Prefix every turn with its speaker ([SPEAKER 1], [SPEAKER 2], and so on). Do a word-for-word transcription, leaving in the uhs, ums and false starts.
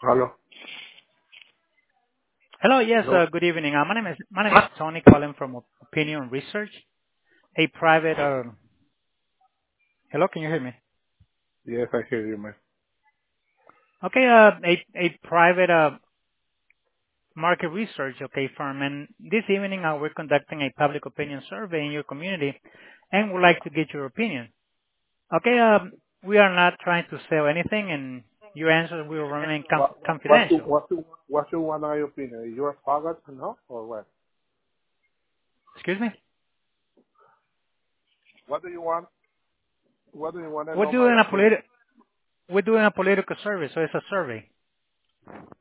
[SPEAKER 1] Hello.
[SPEAKER 2] Hello. Yes,
[SPEAKER 1] Hello.
[SPEAKER 2] uh good evening. Uh My name is my name is Tony calling from Opinion Research, a private. uh Hello, can you hear me?
[SPEAKER 1] Yes, I hear you, man.
[SPEAKER 2] Okay, uh a a private uh market research, okay, firm. And this evening, uh we're conducting a public opinion survey in your community, and would like to get your opinion. Okay, um we are not trying to sell anything, and your answers will remain conf-
[SPEAKER 1] What what what's your
[SPEAKER 2] confidential.
[SPEAKER 1] what's your what's your one eye opinion? You are target no or what?
[SPEAKER 2] Excuse me?
[SPEAKER 1] What do you want? What do you want to
[SPEAKER 2] We're
[SPEAKER 1] know my
[SPEAKER 2] doing a
[SPEAKER 1] opinion?
[SPEAKER 2] politi- we're doing a political survey, so it's a survey.